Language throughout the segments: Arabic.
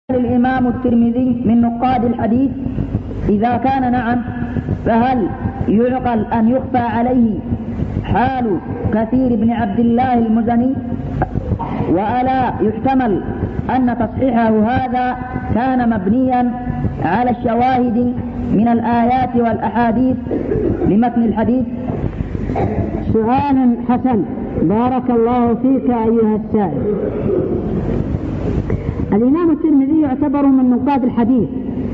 الإمام الترمذي من نقاد الحديث: إذا كان نعم فهل يعقل أن يخفى عليه حال كثير بن عبد الله المزني؟ وألا يحتمل أن تصحيحه هذا كان مبنيا على الشواهد من الآيات والأحاديث لمتن الحديث؟ سؤال حسن، بارك الله فيك أيها السائل. الإمام الترمذي يعتبر من نقاد الحديث،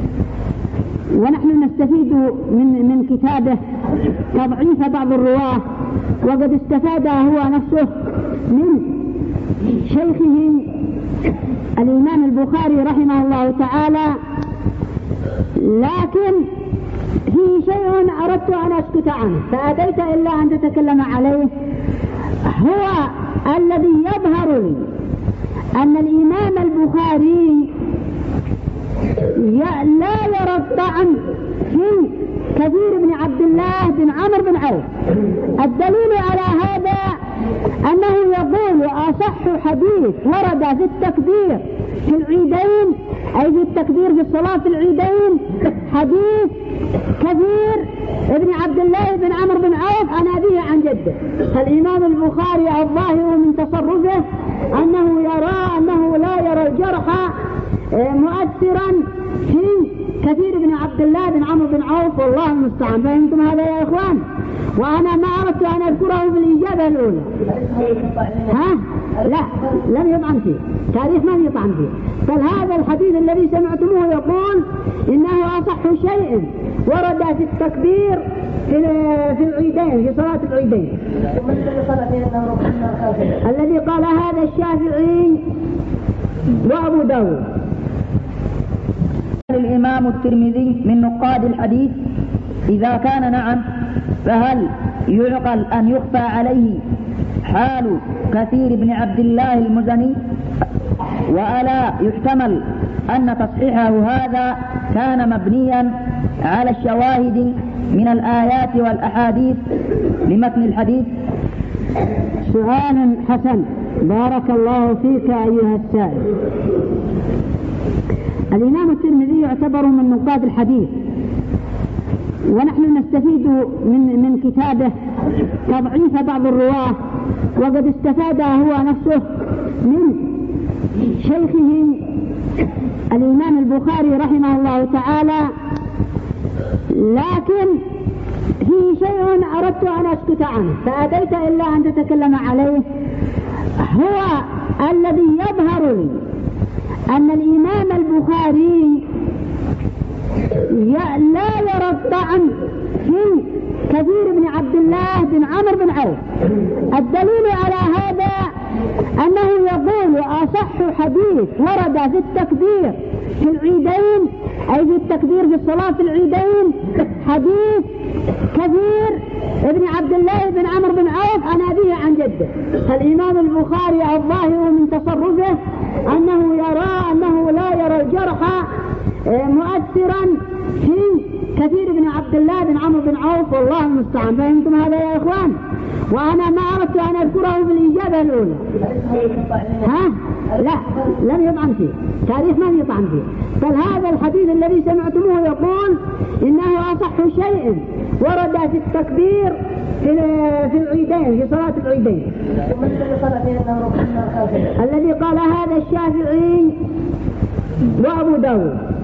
ونحن نستفيد من كتابه تضعيف بعض الرواة، وقد استفاد هو نفسه من شيخه الإمام البخاري رحمه الله تعالى. لكن في شيء أردت أن أسكت عنه فأتيت إلا أن تتكلم عليه، هو الذي يظهر لي أن الإمام البخاري لا يرى الطعن في كثير بن عبد الله بن عمرو بن عوف. الدليل على هذا أنه يقول أصح حديث ورد في التكبير في العيدين، أي في التكبير في الصلاة في العيدين، حديث كثير ابن عبد الله بن عمرو بن عوف عن أبيه عن جده. فالإمام البخاري الظاهر من تصرفه أنه يرى أنه لا يرى الجرح مؤثرا في كثير بن عبد الله بن عمرو بن عوف، والله المستعان. فهمتم هذا يا إخوان؟ وأنا ما أردت أن أذكره في الإجابة الأولى. لا، لم يطعن فيه، تاريخ ما يطعن فيه. بل هذا الحديث الذي سمعتموه يقول إنه أصح شيء ورد في التكبير في العيدين، في صلاة العيدين، الذي قال هذا الشافعي وأبو داود. الإمام الترمذي من نقاد الحديث: إذا كان نعم فهل يعقل أن يخفى عليه حال كثير بن عبد الله المزني؟ وألا يحتمل أن تصحيحه هذا كان مبنيا على الشواهد من الآيات والأحاديث لمتن الحديث؟ سؤال حسن، بارك الله فيك أيها السائل. الإمام الترمذي يعتبر من نقاد الحديث، ونحن نستفيد من كتابه تضعيف بعض الرواة، وقد استفاد هو نفسه من شيخه الإمام البخاري رحمه الله تعالى. لكن في شيء أردت أن أسكت عنه فأتيت إلا أن تتكلم عليه، هو الذي يظهر لي أن الإمام البخاري لا يرى الطعن في كثير بن عبد الله بن عمرو بن عوف. الدليل على هذا أنه يقول أصح حديث ورد في التكبير في العيدين، أي في التكبير في الصلاة في العيدين، حديث كثير ابن عبد الله بن عمرو بن عوف عن أبيه عن جده. فالإمام البخاري الظاهر من تصرفه أنه يرى أنه لا يرى الجرح مؤثرا في كثير بن عبد الله بن عمرو بن عوف، والله المستعان. فهمتم هذا يا إخوان؟ وأنا ما أردت أن أذكره في الإجابة الأولى. لا، لم يطعن فيه، تاريخ ما يطعن فيه. بل هذا الحديث الذي سمعتموه يقول إنه أصح شيء ورد في التكبير في العيدين، في صلاة العيدين، الذي قال هذا الشافعي وأبو داود.